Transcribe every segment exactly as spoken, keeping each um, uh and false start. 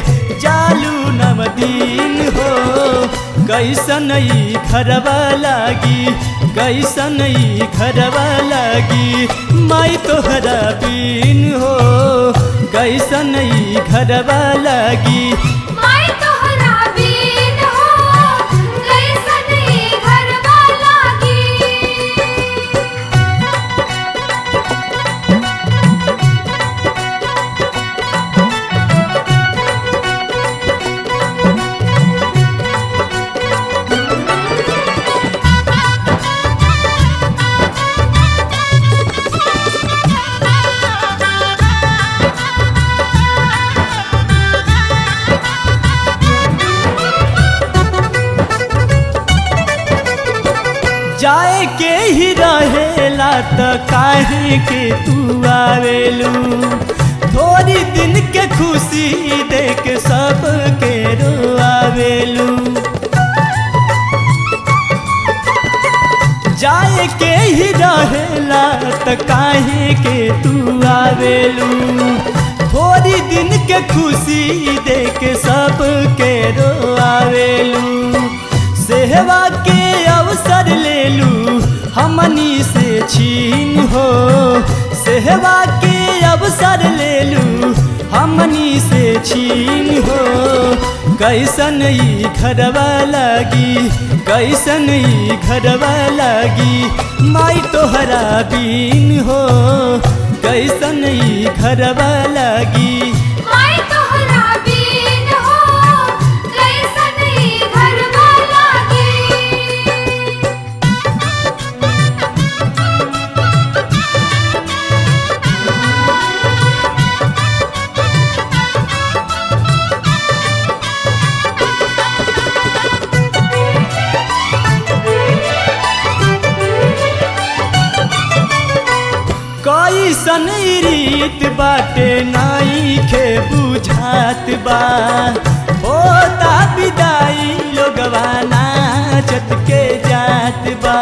जालू नव दिन हो। कैसन ई घरवा लागी कैसन ई घरवा लागी माई तोहरा बिन हो। कैसन ई घरवा लागी माई तोहरा बिन हो कैसन ई घरवा लागी। जाए के ही रहेला त काहे के तू आवेलू। थोड़ी दिन के खुशी देख सब के रोआवेलू। जाए के ही रहेला त काहे के तू आवेलू। थोड़ी दिन के खुशी देख सब के रोआवेलू। सेवा के अवसर ले लू हमनी से छीन हो। सेवा के अवसर ले लू हमनी से छीन हो। कैसन ई घरवा लागी कैसन ई घरवा लागी माई तोहरा बिन हो। कैसन ई घरवा लागी माई तोहरा बिन हो कैसन ई घरवा लागी। कैसन रीत बाटे नाई के बुझात बा। होता विदाई लोगवा नाचत के जात बा।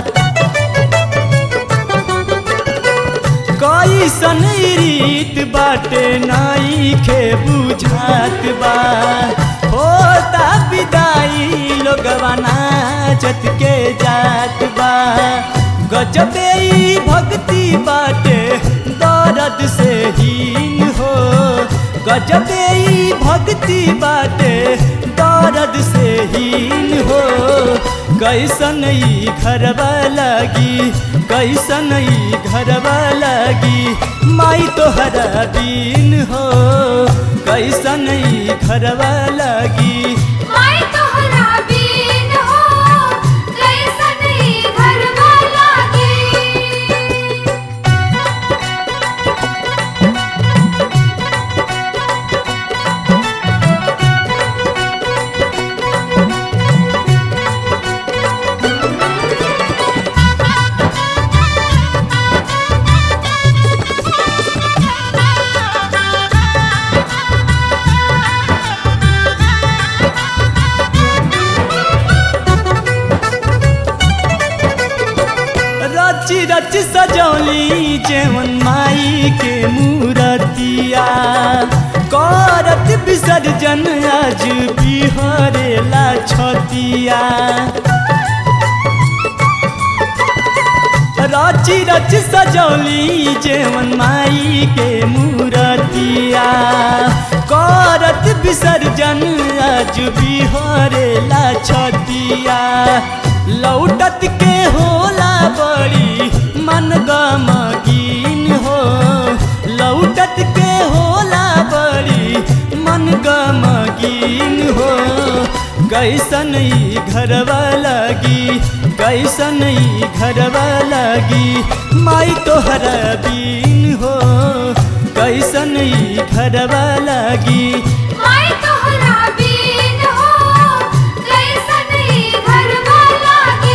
कैसन रीत बाटे नाई के बुझात बा। होता विदाई लोगवा नाचत के जात बा। गजबे ई भक्ति बाटे दर्द से हीन हो। गजबे ई भक्ति बाटे दर्द से हीन हो। कैसन ई घरवा लागी कैसन ई घरवा लागी माई तोहरा बिन हो। कैसन ई घरवा लागी माई तोहरा बिन हो कैसन ई घरवा लागी। रच रच सजौली जेवन माई के मूरतिया। करत विसर्जन आज बिहरेला छतिया। रच रच सजौली जेवन माई के मूरतिया। करत विसर्जन आज बिहरेला छतिया। लौटत के होला बड़ी मन गमगीन हो। लौटत के होला बड़ी मन गमगीन हो। कैसन ई घरवा लागी कैसन ई घरवा लागी माई तोहरा बिन हो। कैसन ई घरवा लागी माई तोहरा बिन हो कैसन ई घरवा लागी।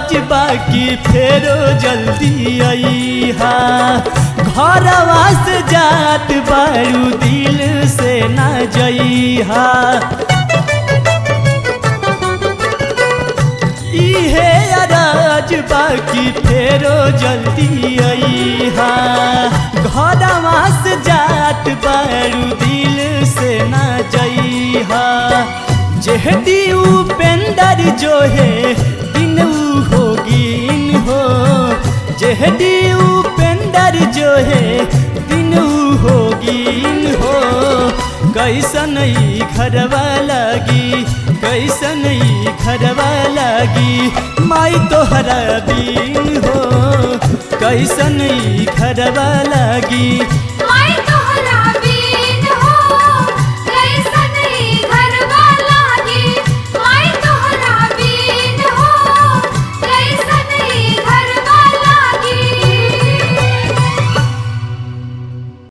राज बाकी फेरो जल्दी अइहा घरवा से जात बारू दिल से ना जइहा इहे राज बाकी फेरो जल्दी अइहा घरवा से जात बारू दिल से ना जइहा जेहदी उपेंदर जो है दिन ऊ होगिन हो जेहदी उपेंदर जो है दिन ऊ होगिन हो कैसन ई घरवा लागी कैसन ई घरवा लागी माई तोहरा बिन हो कैसन ई घरवा लागी माई